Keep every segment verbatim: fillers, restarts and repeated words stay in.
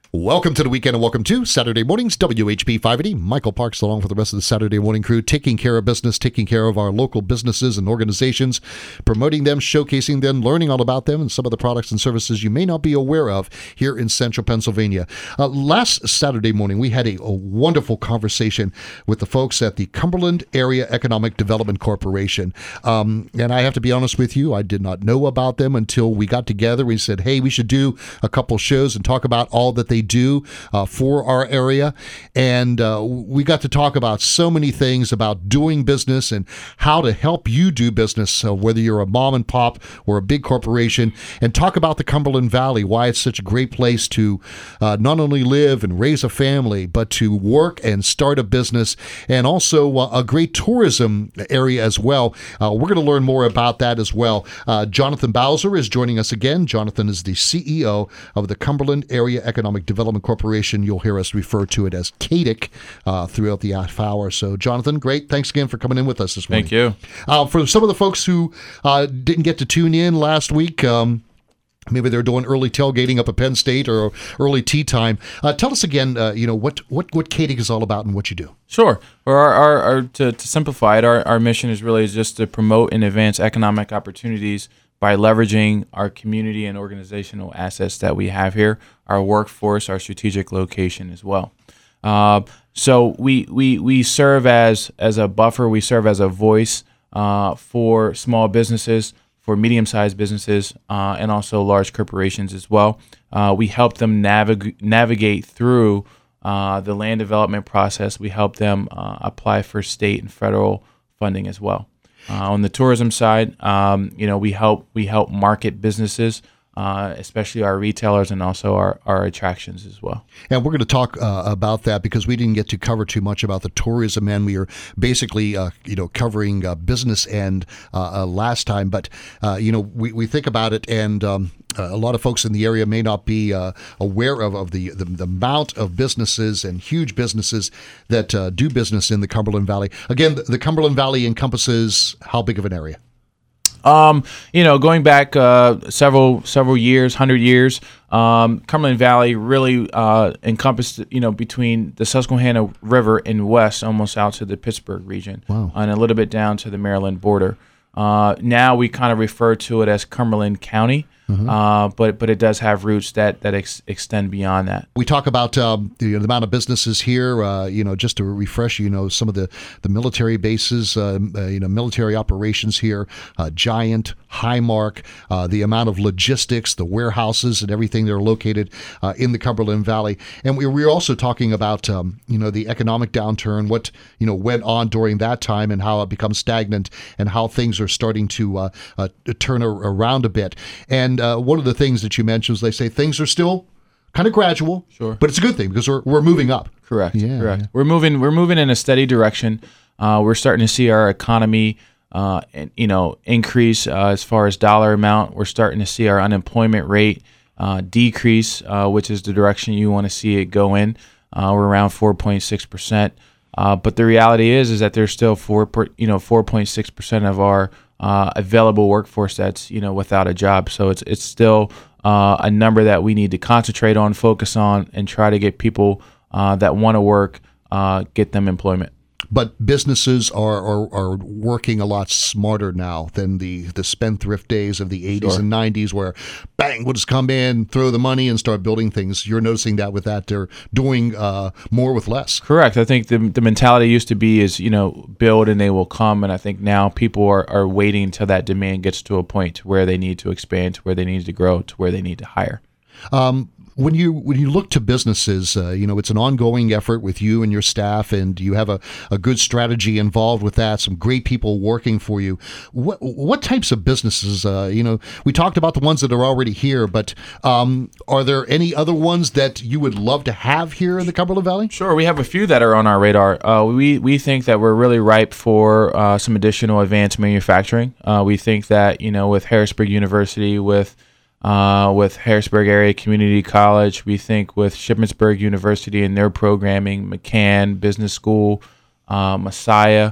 Welcome to the weekend and welcome to Saturday Mornings, W H P five eighty. Michael Parks along with the rest of the Saturday morning crew, taking care of business, taking care of our local businesses and organizations, promoting them, showcasing them, learning all about them and some of the products and services you may not be aware of here in central Pennsylvania. Uh, last Saturday morning, we had a, a wonderful conversation with the folks at the Cumberland Area Economic Development Corporation. Um, and I have to be honest with you, I did not know about them until we got together. We said, hey, we should do a couple shows and talk about all that they do uh, for our area. And uh, we got to talk about so many things about doing business and how to help you do business, so whether you're a mom and pop or a big corporation, and talk about the Cumberland Valley, why it's such a great place to uh, not only live and raise a family, but to work and start a business, and also uh, a great tourism area as well. Uh, we're going to learn more about that as well. Uh, Jonathan Bowser is joining us again. Jonathan is the C E O of the Cumberland Area Economic Development Corporation. You'll hear us refer to it as C A D C uh, throughout the half hour. So, Jonathan, great. Thanks again for coming in with us this morning. Thank you. Uh, for some of the folks who uh, didn't get to tune in last week, um, maybe they're doing early tailgating up at Penn State or early tea time. Uh, tell us again, uh, you know, what, what, what C A D C is all about and what you do. Sure. Well, our, our, our, to, to simplify it, our, our mission is really just to promote and advance economic opportunities by leveraging our community and organizational assets that we have here, our workforce, our strategic location as well. Uh, so we, we we serve as as a buffer, we serve as a voice uh, for small businesses, for medium-sized businesses, uh, and also large corporations as well. Uh, we help them navig- navigate through uh, the land development process. We help them uh, apply for state and federal funding as well. Uh, on the tourism side, um, you know, we help we help market businesses, uh, especially our retailers and also our, our attractions as well. And we're going to talk uh, about that because we didn't get to cover too much about the tourism end. We are basically, uh, you know, covering uh, business end uh, uh, last time. But, uh, you know, we, we think about it, and um, uh, a lot of folks in the area may not be uh, aware of, of the, the, the amount of businesses and huge businesses that uh, do business in the Cumberland Valley. Again, the, the Cumberland Valley encompasses how big of an area? Um, you know, going back uh, several several years, hundred years, um, Cumberland Valley really uh, encompassed, you know, between the Susquehanna River and west, almost out to the Pittsburgh region, wow, and a little bit down to the Maryland border. Uh, now we kind of refer to it as Cumberland County. Mm-hmm. Uh, but but it does have roots that that ex- extend beyond that. We talk about um, the, the amount of businesses here. Uh, you know, just to refresh, you know, some of the, the military bases, uh, uh, you know, military operations here. Uh, Giant, Highmark, uh, the amount of logistics, the warehouses, and everything that are located uh, in the Cumberland Valley. And we we're also talking about um, you know, the economic downturn, what you know went on during that time, and how it becomes stagnant, and how things are starting to uh, uh, turn around a bit. And Uh, one of the things that you mentioned is they say things are still kind of gradual, sure, but it's a good thing because we're we're moving up. Correct. Yeah, correct. Yeah. We're moving. We're moving in a steady direction. Uh, we're starting to see our economy, uh, and, you know, increase uh, as far as dollar amount. We're starting to see our unemployment rate uh, decrease, uh, which is the direction you want to see it go in. Uh, we're around four point six percent. Uh, but the reality is, is that there's still four, per, you know, four point six percent of our Uh, available workforce that's, you know, without a job. So it's it's still uh, a number that we need to concentrate on, focus on, and try to get people uh, that want to work, uh, get them employment. But businesses are, are are working a lot smarter now than the, the spendthrift days of the eighties Sure. and nineties where, bang, we'll just come in, throw the money, and start building things. You're noticing that with that. They're doing uh, more with less. Correct. I think the the mentality used to be is, you know, build and they will come. And I think now people are, are waiting until that demand gets to a point to where they need to expand, to where they need to grow, to where they need to hire. Um, When you when you look to businesses, uh, you know, it's an ongoing effort with you and your staff, and you have a, a good strategy involved with that, some great people working for you. What what types of businesses, uh, you know, we talked about the ones that are already here, but um, are there any other ones that you would love to have here in the Cumberland Valley? Sure. We have a few that are on our radar. Uh, we, we think that we're really ripe for uh, some additional advanced manufacturing. Uh, we think that, you know, with Harrisburg University, with Uh, with Harrisburg Area Community College, we think with Shippensburg University and their programming, McCann Business School, uh, Messiah,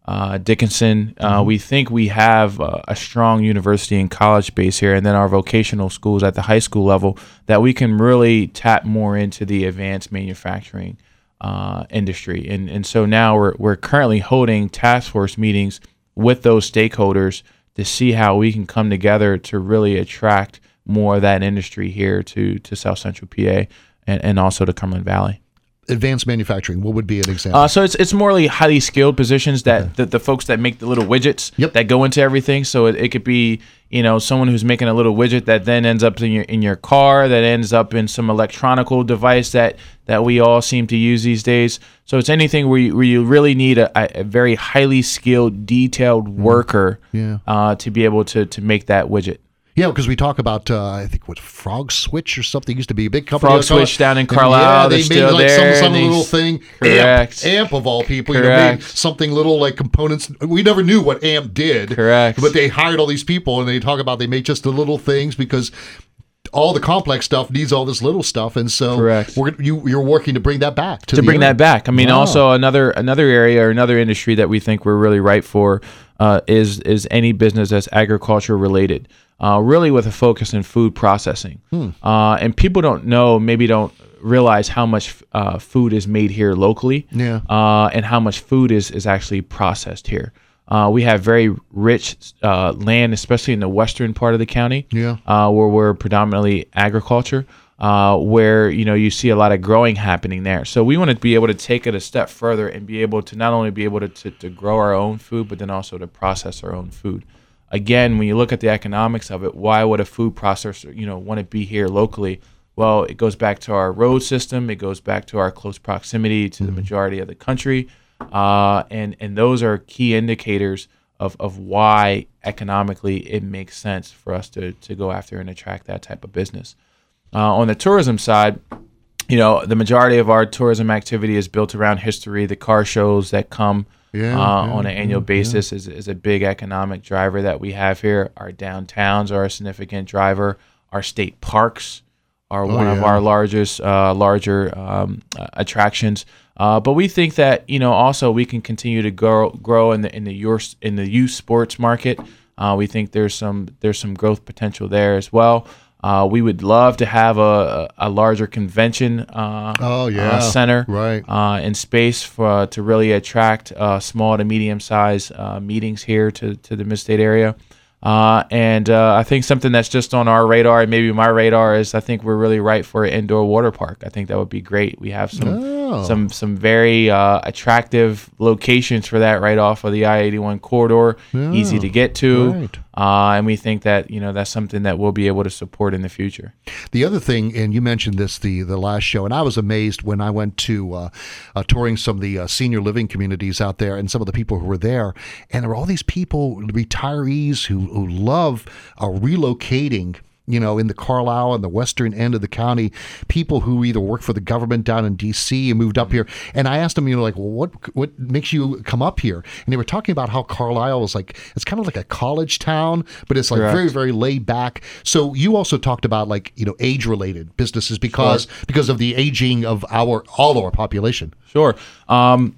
uh, Dickinson. Uh, mm-hmm. We think we have a, a strong university and college base here, and then our vocational schools at the high school level that we can really tap more into the advanced manufacturing uh, industry. And and so now we're we're currently holding task force meetings with those stakeholders to see how we can come together to really attract more of that industry here to to South Central P A and, and also to Cumberland Valley. Advanced manufacturing, what would be an example? Uh, so it's it's more like highly skilled positions that okay. the, the folks that make the little widgets yep. that go into everything. So it, it could be, you know, someone who's making a little widget that then ends up in your in your car, that ends up in some electronical device that, that we all seem to use these days. So it's anything where you, where you really need a, a very highly skilled, detailed worker yeah. uh, to be able to to make that widget. Yeah, because we talk about, uh, I think, what, Frog Switch or something used to be a big company. Frog Switch down in Carlisle, yeah, they're they still made like there. some, some little thing. Correct. Amp, amp of all people. Correct. You know, made something little like components. We never knew what Amp did. Correct. But they hired all these people, and they talk about they make just the little things because all the complex stuff needs all this little stuff, and so Correct. We're, you, you're working to bring that back. To, to the bring area. that back. I mean, wow. also another another area or another industry that we think we're really right for uh, is is any business that's agriculture related. Uh, really with a focus in food processing. Hmm. Uh, and people don't know, maybe don't realize how much uh, food is made here locally yeah. uh, and how much food is, is actually processed here. Uh, we have very rich uh, land, especially in the western part of the county, yeah. uh, where we're predominantly agriculture, uh, where you know you see a lot of growing happening there. So we want to be able to take it a step further and be able to not only be able to, to, to grow our own food, but then also to process our own food. Again, when you look at the economics of it, why would a food processor, you know, want to be here locally? Well, it goes back to our road system. It goes back to our close proximity to mm-hmm. the majority of the country. Uh, and, and those are key indicators of, of why economically it makes sense for us to, to go after and attract that type of business. Uh, on the tourism side, you know, the majority of our tourism activity is built around history, the car shows that come Yeah, uh, yeah, on an annual yeah, basis yeah. is, is a big economic driver that we have here. Our downtowns are a significant driver. Our state parks are oh, one yeah. of our largest, uh, larger um, uh, attractions. Uh, but we think that you know also we can continue to grow grow in the in the youth in the youth sports market. Uh, we think there's some there's some growth potential there as well. Uh, we would love to have a, a larger convention uh, oh, yeah. uh, center right. uh, in space for to really attract uh, small to medium size uh, meetings here to, to the Mid-State area. Uh, and uh, I think something that's just on our radar and maybe my radar is I think we're really right for an indoor water park. I think that would be great. We have some oh. some some very uh, attractive locations for that right off of the I eighty-one corridor, yeah. easy to get to. Right. Uh, and we think that you know that's something that we'll be able to support in the future. The other thing, and you mentioned this the the last show, and I was amazed when I went to uh, uh, touring some of the uh, senior living communities out there, and some of the people who were there, and there were all these people, retirees who who love uh, relocating. You know, in the Carlisle and the western end of the county, people who either work for the government down in D C and moved up here. And I asked them, you know, like, well, what what makes you come up here? And they were talking about how Carlisle is like, it's kind of like a college town, but it's like Correct. very, very laid back. So you also talked about like, you know, age-related businesses because Sure. because of the aging of our all our population. Sure. Um,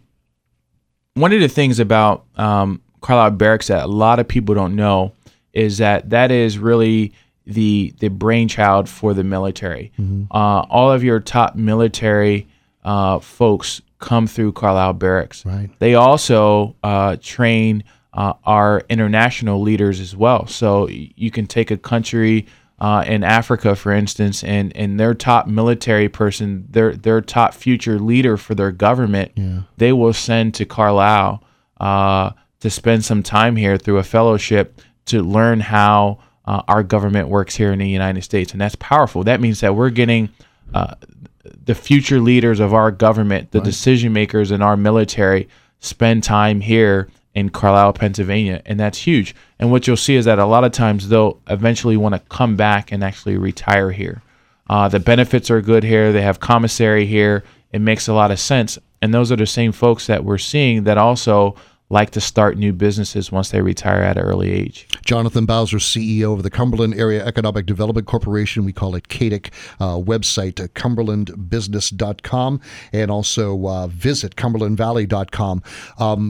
one of the things about um, Carlisle Barracks that a lot of people don't know is that that is really the the brainchild for the military. Mm-hmm. Uh, all of your top military uh, folks come through Carlisle Barracks. Right. They also uh, train uh, our international leaders as well. So y- you can take a country uh, in Africa, for instance, and, and their top military person, their their top future leader for their government, Yeah. they will send to Carlisle uh, to spend some time here through a fellowship to learn how Uh, our government works here in the United States, and that's powerful. That means that we're getting uh, the future leaders of our government, the Right. decision makers in our military, spend time here in Carlisle, Pennsylvania, and that's huge. And what you'll see is that a lot of times they'll eventually want to come back and actually retire here. Uh, the benefits are good here. They have commissary here. It makes a lot of sense. And those are the same folks that we're seeing that also like to start new businesses once they retire at an early age. Jonathan Bowser, C E O of the Cumberland Area Economic Development Corporation. We call it C A D C. Uh, website, uh, cumberland business dot com, and also uh, visit cumberland valley dot com. Um,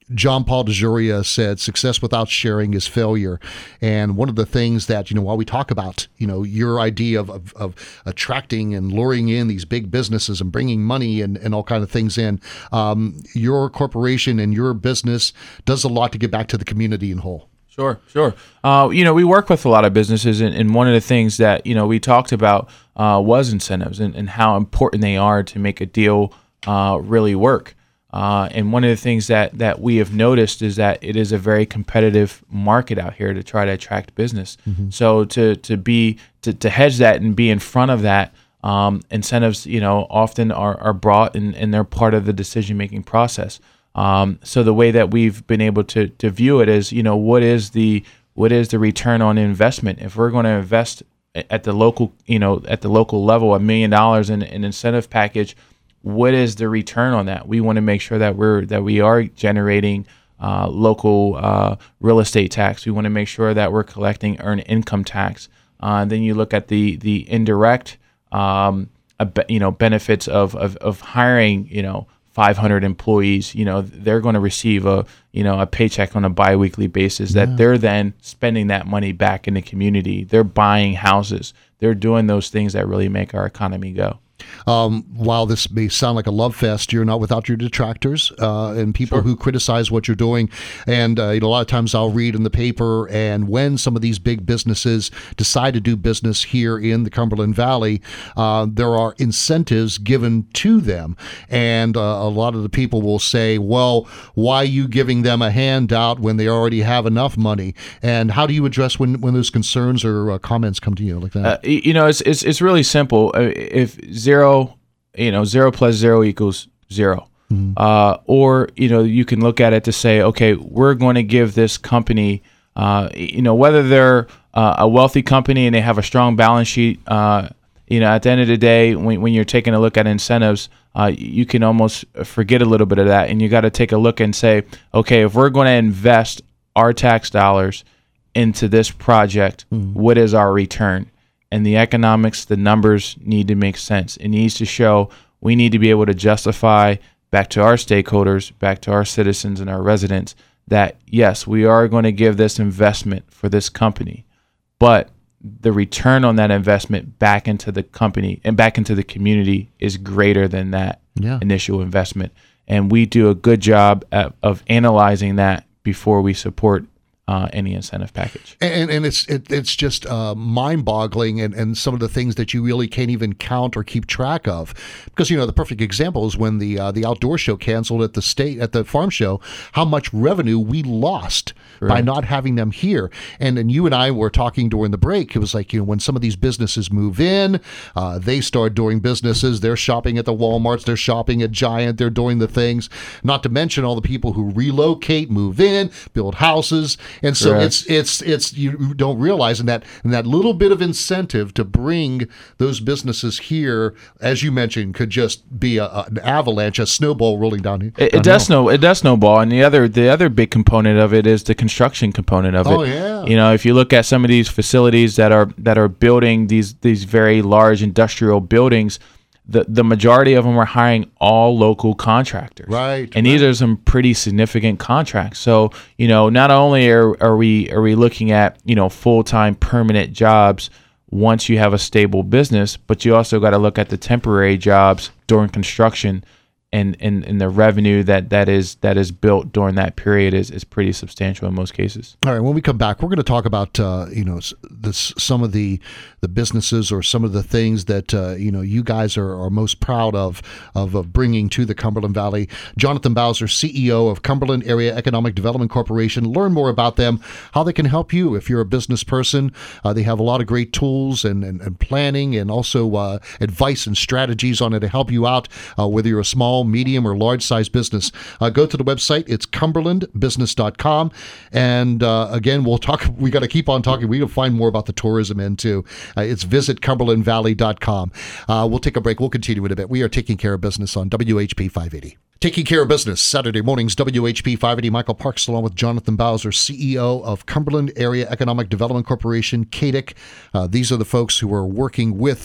John Paul DeJoria said, success without sharing is failure. And one of the things that, you know, while we talk about, you know, your idea of, of, of attracting and luring in these big businesses and bringing money and, and all kind of things in, um, your corporation and your business does a lot to get back to the community in whole. Sure, sure. Uh, you know, we work with a lot of businesses, and, and one of the things that, you know, we talked about uh, was incentives and, and how important they are to make a deal uh, really work. Uh, and one of the things that, that we have noticed is that it is a very competitive market out here to try to attract business. Mm-hmm. So to to be to, to hedge that and be in front of that, um, incentives, you know, often are, are brought and, and they're part of the decision-making process. Um, so the way that we've been able to to view it is, you know, what is the what is the return on investment? If we're going to invest at the local, you know, at the local level, a million dollars in an incentive package, what is the return on that? We want to make sure that we're that we are generating uh, local uh, real estate tax. We want to make sure that we're collecting earned income tax. Uh, and then you look at the the indirect, um, you know, benefits of, of of hiring, you know, five hundred employees. You know, they're going to receive a you know a paycheck on a biweekly basis. Yeah. That they're then spending that money back in the community. They're buying houses. They're doing those things that really make our economy go. Um, while this may sound like a love fest, you're not without your detractors uh, and people Sure. who criticize what you're doing. And uh, you know, a lot of times I'll read in the paper, and when some of these big businesses decide to do business here in the Cumberland Valley, uh, there are incentives given to them. And uh, a lot of the people will say, well, why are you giving them a handout when they already have enough money? And how do you address when, when those concerns or uh, comments come to you like that? Uh, you know, it's, it's, it's really simple. If zero, you know, zero plus zero equals zero. Mm-hmm. Uh, or, you know, you can look at it to say, okay, we're going to give this company, uh, you know, whether they're uh, a wealthy company and they have a strong balance sheet, uh, you know, at the end of the day, when, when you're taking a look at incentives, uh, you can almost forget a little bit of that. And you got to take a look and say, okay, if we're going to invest our tax dollars into this project, mm-hmm. what is our return? And the economics, the numbers need to make sense. It needs to show we need to be able to justify back to our stakeholders, back to our citizens and our residents that, yes, we are going to give this investment for this company, but the return on that investment back into the company and back into the community is greater than that yeah. initial investment. And we do a good job at, of analyzing that before we support Uh, any incentive package. And and it's it, it's just uh, mind-boggling, and, and some of the things that you really can't even count or keep track of. Because, you know, the perfect example is when the uh, the outdoor show canceled at the state at the farm show, how much revenue we lost right. by not having them here. And then you and I were talking during the break. It was like, you know, when some of these businesses move in, uh, they start doing businesses. They're shopping at the Walmarts. They're shopping at Giant. They're doing the things. Not to mention all the people who relocate, move in, build houses. And so Correct. it's it's it's you don't realize in that in that little bit of incentive to bring those businesses here, as you mentioned, could just be a, a, an avalanche, a snowball rolling down here. It, it does snow. It does snowball, and the other the other big component of it is the construction component of it. Oh yeah. You know, if you look at some of these facilities that are that are building these these very large industrial buildings, the the majority of them are hiring all local contractors. Right. And these right. are some pretty significant contracts. So, you know, not only are, are we are we looking at, you know, full-time permanent jobs once you have a stable business, but you also got to look at the temporary jobs during construction, and, and, and the revenue that, that is that is built during that period is, is pretty substantial in most cases. All right, when we come back, we're going to talk about uh, you know this some of the the businesses or some of the things that uh, you know you guys are, are most proud of, of of bringing to the Cumberland Valley. Jonathan Bowser, C E O of Cumberland Area Economic Development Corporation. Learn more about them, how they can help you if you're a business person. Uh, they have a lot of great tools and and, and planning, and also uh, advice and strategies on it to help you out, uh, whether you're a small, medium, or large size business. Uh, go to the website. It's cumberland business dot com. And uh, again, we'll talk. We got to keep on talking. We can find more about the tourism end too. Uh, it's visit cumberland valley dot com. Uh, we'll take a break. We'll continue in a bit. We are taking care of business on W H P five eighty. Taking care of business, Saturday mornings, W H P five eighty. Michael Parks, along with Jonathan Bowser, C E O of Cumberland Area Economic Development Corporation, C A D E C. Uh, these are the folks who are working with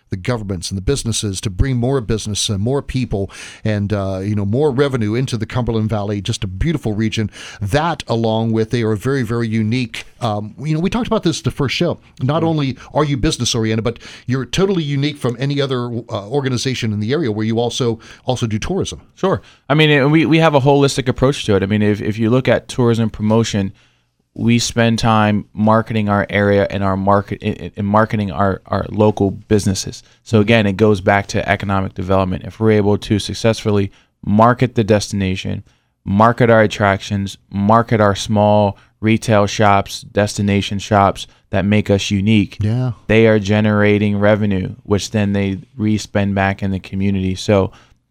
the governments and the businesses to bring more business and more people and uh, you know more revenue into the Cumberland Valley. Just a beautiful region. That, along with they are very very unique. Um, you know, we talked about this the first show. Not only are you business oriented, but you're totally unique from any other uh, organization in the area where you also also do tourism. Sure. I mean, we we have a holistic approach to it. I mean, if if you look at tourism promotion, we spend time marketing our area and our market in, in marketing our, our local businesses. So again, it goes back to economic development. If we're able to successfully market the destination, market our attractions, market our small retail shops, destination shops that make us unique, yeah, they are generating revenue, which then they re-spend back in the community. So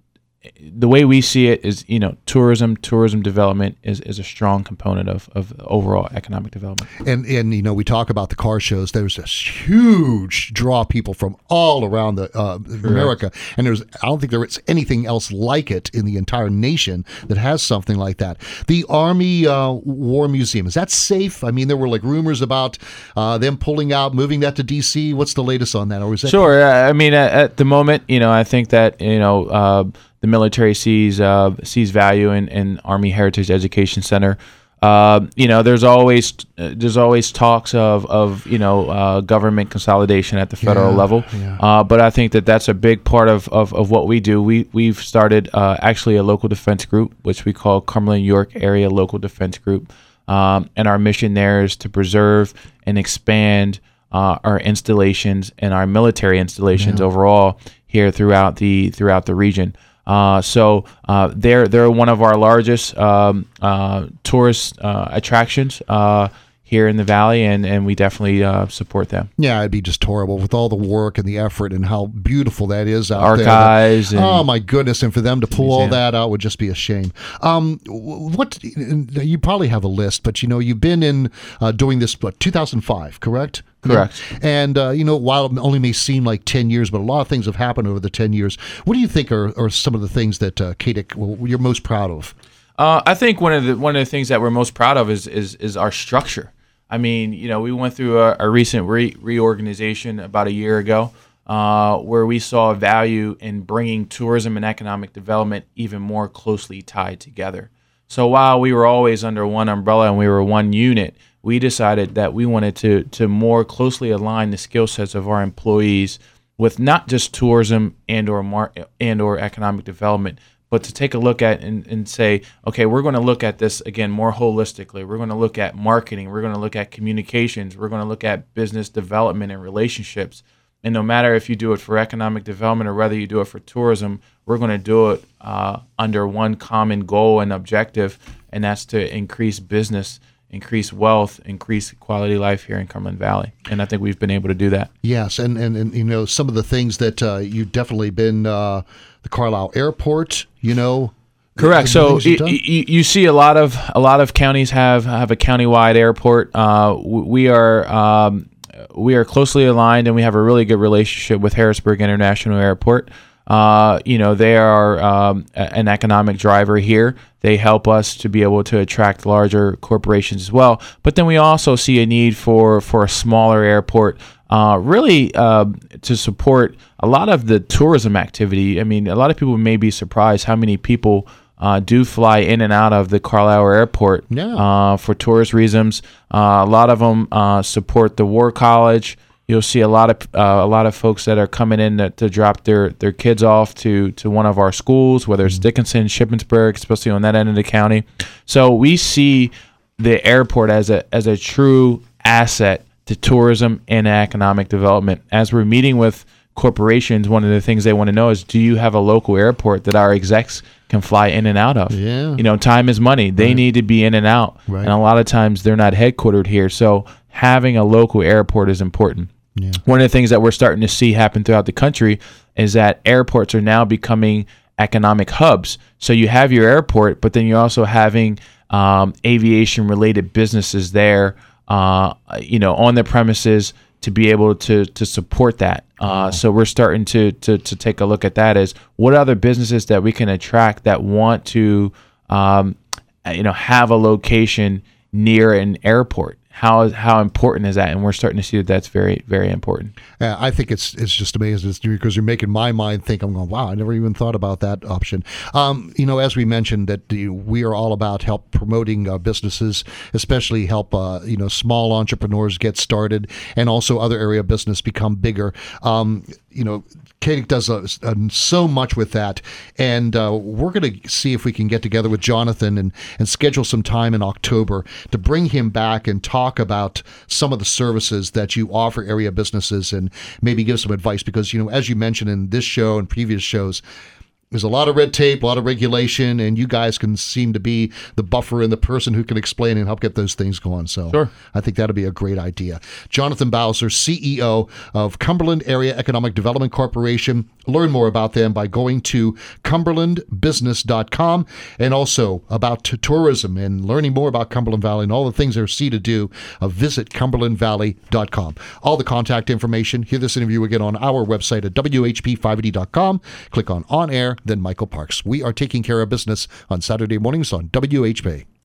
the way we see it is, you know, tourism, tourism development is, is a strong component of, of overall economic development. And, and, you know, we talk about the car shows. There's this huge draw of people from all around the uh, America. And there's, I don't think there is anything else like it in the entire nation that has something like that. The Army uh, War Museum, is that safe? I mean, there were like rumors about uh, them pulling out, moving that to D C. What's the latest on that? Or is that sure. I mean, at, at the moment, you know, I think that, you know, uh, the military sees uh, sees value in, in Army Heritage Education Center. Uh, you know, there's always uh, there's always talks of of you know uh, government consolidation at the federal yeah, level. Yeah. Uh, but I think that that's a big part of, of, of what we do. We we've started uh, actually a local defense group, which we call Cumberland York Area Local Defense Group, um, and our mission there is to preserve and expand uh, our installations and our military installations yeah. overall here throughout the throughout the region. Uh, so uh, they're they're one of our largest um, uh, tourist uh, attractions uh, here in the valley, and, and we definitely uh, support them. Yeah, it'd be just horrible with all the work and the effort and how beautiful that is out Archives there. And oh my goodness! And for them to pull all museum. that out would just be a shame. Um, what you probably have a list, but you know you've been in uh, doing this what two thousand five, correct? Correct. And, uh, you know, while it only may seem like ten years, but a lot of things have happened over the ten years. What do you think are, are some of the things that uh, K D I C, well, you're most proud of? Uh, I think one of the one of the things that we're most proud of is is, is our structure. I mean, you know, we went through a, a recent re- reorganization about a year ago uh, where we saw value in bringing tourism and economic development even more closely tied together. So while we were always under one umbrella and we were one unit, we decided that we wanted to to more closely align the skill sets of our employees with not just tourism and or mar- and or economic development, but to take a look at and, and say, okay, we're going to look at this again more holistically. We're going to look at marketing. We're going to look at communications. We're going to look at business development and relationships. And no matter if you do it for economic development or whether you do it for tourism, we're going to do it uh, under one common goal and objective, and that's to increase business, increase wealth, increase quality of life here in Cumberland Valley. And I think we've been able to do that. Yes, and, and, and you know, some of the things that uh, you've definitely been, uh, the Carlisle Airport, you know. Correct. So you, you, you see a lot of a lot of counties have have a countywide airport. Uh, we are um, we are closely aligned, and we have a really good relationship with Harrisburg International Airport. Uh, you know, they are um, an economic driver here. They help us to be able to attract larger corporations as well. But then we also see a need for, for a smaller airport, uh, really uh, to support a lot of the tourism activity. I mean, a lot of people may be surprised how many people uh, do fly in and out of the Carlisle Airport yeah. uh, for tourist reasons. Uh, a lot of them uh, support the War College. You'll see a lot of uh, a lot of folks that are coming in to, to drop their, their kids off to, to one of our schools, whether it's Dickinson, Shippensburg, especially on that end of the county. So we see the airport as a as a true asset to tourism and economic development. As we're meeting with corporations, one of the things they want to know is, do you have a local airport that our execs can fly in and out of? Yeah. You know, time is money. They right. need to be in and out. Right. And a lot of times they're not headquartered here. So having a local airport is important. Yeah. One of the things that we're starting to see happen throughout the country is that airports are now becoming economic hubs. So you have your airport, but then you're also having um, aviation-related businesses there, uh, you know, on the premises to be able to to support that. Uh, so we're starting to, to to take a look at that as what other businesses that we can attract that want to, um, you know, have a location near an airport. how how important is that? And we're starting to see that that's very, very important. Uh, I think it's it's just amazing it's because you're making my mind think. I'm going, wow, I never even thought about that option. Um, you know, as we mentioned, that the, we are all about help promoting uh, businesses, especially help uh, you know small entrepreneurs get started, and also other area business become bigger. Um, you know, Kadick does uh, uh, so much with that, and uh, we're going to see if we can get together with Jonathan and and schedule some time in October to bring him back and talk about some of the services that you offer area businesses and maybe give some advice because, you know, as you mentioned in this show and previous shows, there's a lot of red tape, a lot of regulation, and you guys can seem to be the buffer and the person who can explain and help get those things going. So sure. I think that'd be a great idea. Jonathan Bowser, C E O of Cumberland Area Economic Development Corporation. Learn more about them by going to cumberland business dot com, and also about t- tourism and learning more about Cumberland Valley and all the things there see to do. Uh, visit cumberland valley dot com. All the contact information, hear this interview again on our website at w h p five eighty dot com. Click on On Air, then Michael Parks. We are taking care of business on Saturday mornings on W H P.